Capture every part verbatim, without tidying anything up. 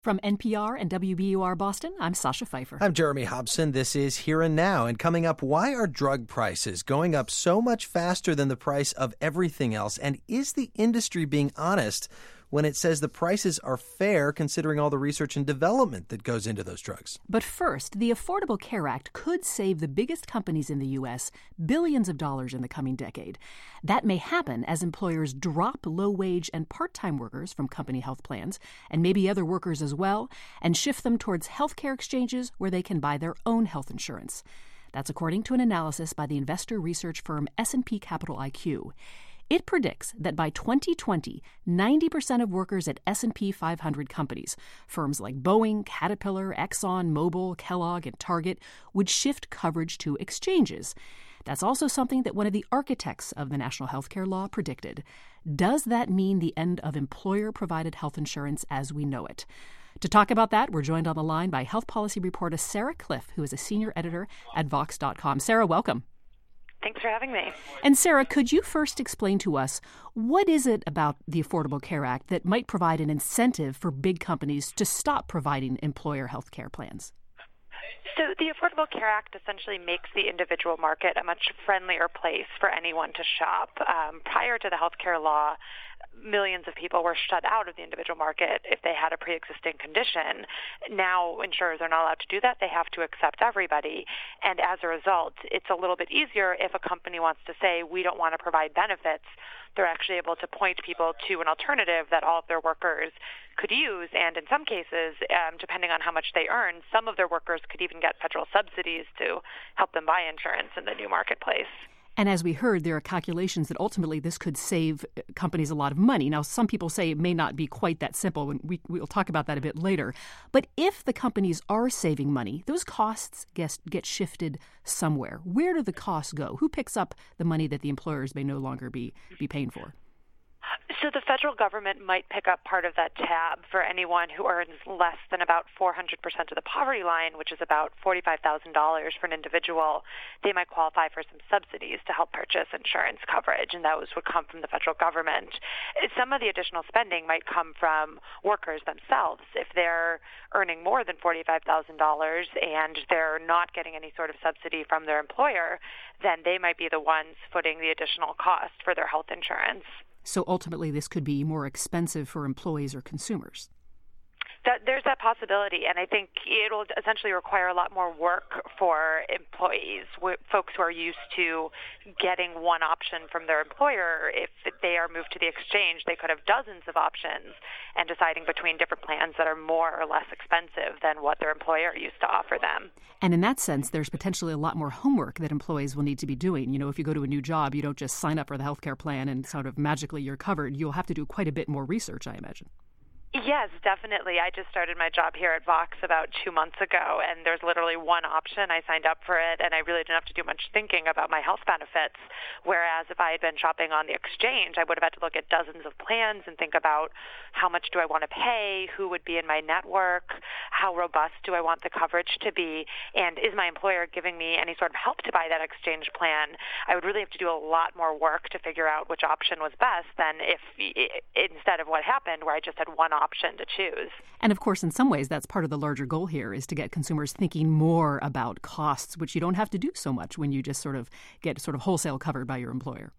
From N P R and W B U R Boston, I'm Sasha Pfeiffer. I'm Jeremy Hobson. This is Here and Now. And coming up, why are drug prices going up so much faster than the price of everything else? And is the industry being honest when it says the prices are fair considering all the research and development that goes into those drugs? But first, the Affordable Care Act could save the biggest companies in the U S billions of dollars in the coming decade. That may happen as employers drop low-wage and part-time workers from company health plans, and maybe other workers as well, and shift them towards healthcare exchanges where they can buy their own health insurance. That's according to an analysis by the investor research firm S and P Capital I Q. It predicts that by twenty twenty, ninety percent of workers at S and P five hundred companies, firms like Boeing, Caterpillar, Exxon, Mobil, Kellogg, and Target, would shift coverage to exchanges. That's also something that one of the architects of the national healthcare law predicted. Does that mean the end of employer-provided health insurance as we know it? To talk about that, we're joined on the line by health policy reporter Sarah Kliff, who is a senior editor at Vox dot com. Sarah, welcome. Thanks for having me. And Sarah, could you first explain to us what is it about the Affordable Care Act that might provide an incentive for big companies to stop providing employer health care plans? So the Affordable Care Act essentially makes the individual market a much friendlier place for anyone to shop. Um, prior to the healthcare law, millions of people were shut out of the individual market if they had a pre-existing condition. Now insurers are not allowed to do that. They have to accept everybody. And as a result, it's a little bit easier if a company wants to say, we don't want to provide benefits. They're actually able to point people to an alternative that all of their workers could use. And in some cases, um, depending on how much they earn, some of their workers could even get federal subsidies to help them buy insurance in the new marketplace. And as we heard, there are calculations that ultimately this could save companies a lot of money. Now, some people say it may not be quite that simple, and we, we'll talk about that a bit later. But if the companies are saving money, those costs get, get shifted somewhere. Where do the costs go? Who picks up the money that the employers may no longer be, be paying for? So the federal government might pick up part of that tab for anyone who earns less than about four hundred percent of the poverty line, which is about forty-five thousand dollars for an individual. They might qualify for some subsidies to help purchase insurance coverage, and those would come from the federal government. Some of the additional spending might come from workers themselves. If they're earning more than forty-five thousand dollars and they're not getting any sort of subsidy from their employer, then they might be the ones footing the additional cost for their health insurance. So ultimately, this could be more expensive for employees or consumers. That, there's that possibility, and I think it'll essentially require a lot more work for employees, folks who are used to getting one option from their employer. If they are moved to the exchange, they could have dozens of options and deciding between different plans that are more or less expensive than what their employer used to offer them. And in that sense, there's potentially a lot more homework that employees will need to be doing. You know, if you go to a new job, you don't just sign up for the healthcare plan and sort of magically you're covered. You'll have to do quite a bit more research, I imagine. Yes, definitely. I just started my job here at Vox about two months ago, and there's literally one option. I signed up for it, and I really didn't have to do much thinking about my health benefits, whereas if I had been shopping on the exchange, I would have had to look at dozens of plans and think about how much do I want to pay, who would be in my network, how robust do I want the coverage to be, and is my employer giving me any sort of help to buy that exchange plan? I would really have to do a lot more work to figure out which option was best than if instead of what happened where I just had one option. option to choose. And of course, in some ways, that's part of the larger goal here is to get consumers thinking more about costs, which you don't have to do so much when you just sort of get sort of wholesale covered by your employer.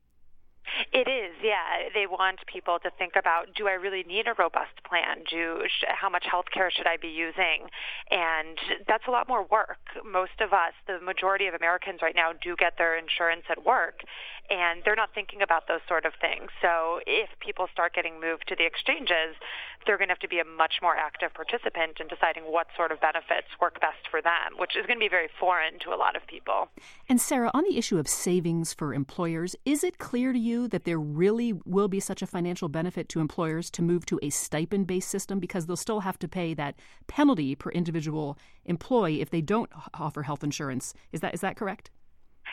It is, yeah. They want people to think about, do I really need a robust plan? Do sh- how much health care should I be using? And that's a lot more work. Most of us, the majority of Americans right now, do get their insurance at work, and they're not thinking about those sort of things. So if people start getting moved to the exchanges, they're going to have to be a much more active participant in deciding what sort of benefits work best for them, which is going to be very foreign to a lot of people. And Sarah, on the issue of savings for employers, is it clear to you that there really will be such a financial benefit to employers to move to a stipend-based system, because they'll still have to pay that penalty per individual employee if they don't offer health insurance? Is that is that correct?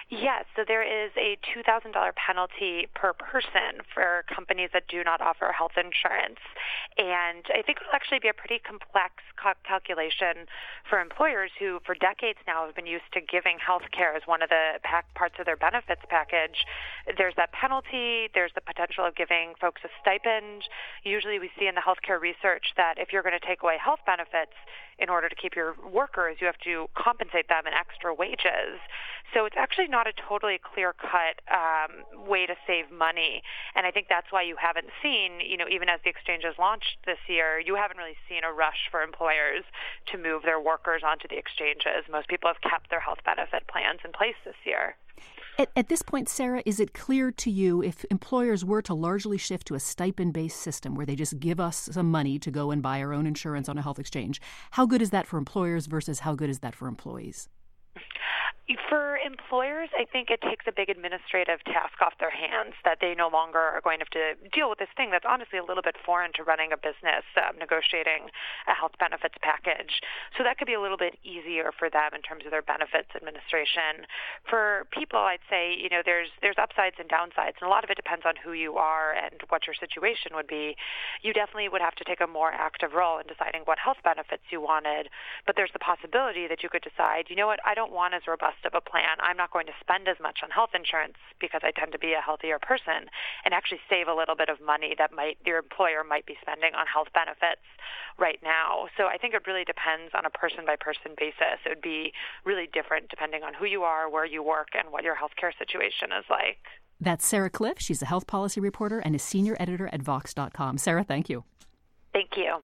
Yes, so there is a two thousand dollars penalty per person for companies that do not offer health insurance. And I think it'll actually be a pretty complex cal- calculation for employers who, for decades now, have been used to giving health care as one of the pack- parts of their benefits package. There's that penalty. There's the potential of giving folks a stipend. Usually we see in the healthcare research that if you're going to take away health benefits in order to keep your workers, you have to compensate them in extra wages. So it's actually not a totally clear-cut um, way to save money. And I think that's why you haven't seen, you know, even as the exchanges launched this year, you haven't really seen a rush for employers to move their workers onto the exchanges. Most people have kept their health benefit plans in place this year. At, at this point, Sarah, is it clear to you if employers were to largely shift to a stipend-based system where they just give us some money to go and buy our own insurance on a health exchange, how good is that for employers versus how good is that for employees? For employers, I think it takes a big administrative task off their hands that they no longer are going to have to deal with this thing that's honestly a little bit foreign to running a business, um, negotiating a health benefits package. So that could be a little bit easier for them in terms of their benefits administration. For people, I'd say, you know, there's there's upsides and downsides, and a lot of it depends on who you are and what your situation would be. You definitely would have to take a more active role in deciding what health benefits you wanted, but there's the possibility that you could decide, you know what, I don't want as robust of a plan. I'm not going to spend as much on health insurance because I tend to be a healthier person, and actually save a little bit of money that might your employer might be spending on health benefits right now. So I think it really depends on a person-by-person basis. It would be really different depending on who you are, where you work, and what your healthcare situation is like. That's Sarah Kliff. She's a health policy reporter and a senior editor at Vox dot com. Sarah, thank you. Thank you.